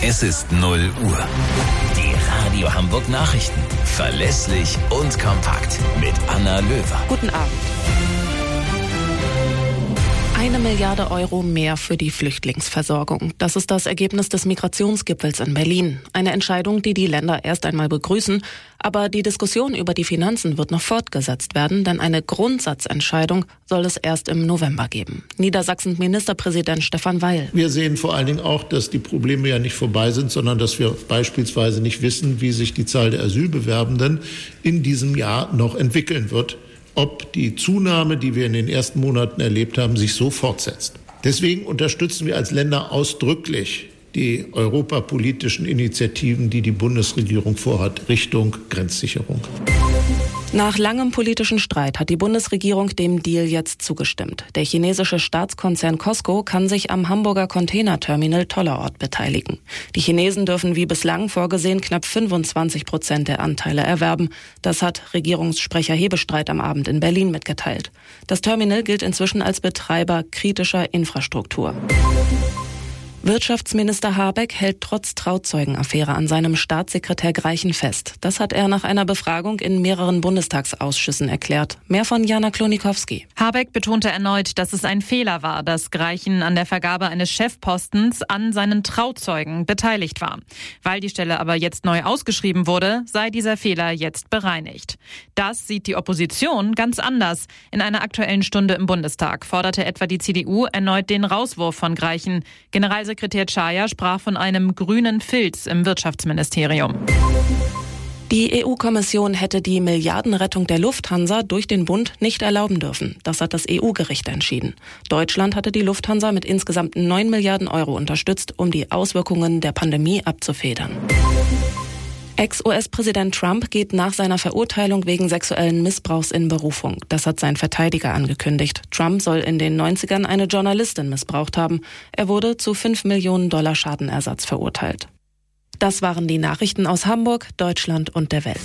Es ist 0 Uhr. Die Radio Hamburg Nachrichten. Verlässlich und kompakt. Mit Anna Löwer. Guten Abend. 1 Milliarde Euro mehr für die Flüchtlingsversorgung. Das ist das Ergebnis des Migrationsgipfels in Berlin. Eine Entscheidung, die die Länder erst einmal begrüßen. Aber die Diskussion über die Finanzen wird noch fortgesetzt werden, denn eine Grundsatzentscheidung soll es erst im November geben. Niedersachsens Ministerpräsident Stefan Weil. Wir sehen vor allen Dingen auch, dass die Probleme ja nicht vorbei sind, sondern dass wir beispielsweise nicht wissen, wie sich die Zahl der Asylbewerbenden in diesem Jahr noch entwickeln wird. Ob die Zunahme, die wir in den ersten Monaten erlebt haben, sich so fortsetzt. Deswegen unterstützen wir als Länder ausdrücklich die europapolitischen Initiativen, die die Bundesregierung vorhat, Richtung Grenzsicherung. Nach langem politischen Streit hat die Bundesregierung dem Deal jetzt zugestimmt. Der chinesische Staatskonzern COSCO kann sich am Hamburger Containerterminal Tollerort beteiligen. Die Chinesen dürfen wie bislang vorgesehen knapp 25% der Anteile erwerben. Das hat Regierungssprecher Hebestreit am Abend in Berlin mitgeteilt. Das Terminal gilt inzwischen als Betreiber kritischer Infrastruktur. Wirtschaftsminister Habeck hält trotz Trauzeugenaffäre an seinem Staatssekretär Greichen fest. Das hat er nach einer Befragung in mehreren Bundestagsausschüssen erklärt. Mehr von Jana Klonikowski. Habeck betonte erneut, dass es ein Fehler war, dass Greichen an der Vergabe eines Chefpostens an seinen Trauzeugen beteiligt war. Weil die Stelle aber jetzt neu ausgeschrieben wurde, sei dieser Fehler jetzt bereinigt. Das sieht die Opposition ganz anders. In einer Aktuellen Stunde im Bundestag forderte etwa die CDU erneut den Rauswurf von Greichen. Generalsekretär Czaja sprach von einem grünen Filz im Wirtschaftsministerium. Die EU-Kommission hätte die Milliardenrettung der Lufthansa durch den Bund nicht erlauben dürfen. Das hat das EU-Gericht entschieden. Deutschland hatte die Lufthansa mit insgesamt 9 Milliarden Euro unterstützt, um die Auswirkungen der Pandemie abzufedern. Ex-US-Präsident Trump geht nach seiner Verurteilung wegen sexuellen Missbrauchs in Berufung. Das hat sein Verteidiger angekündigt. Trump soll in den 90ern eine Journalistin missbraucht haben. Er wurde zu $5 Millionen Schadenersatz verurteilt. Das waren die Nachrichten aus Hamburg, Deutschland und der Welt.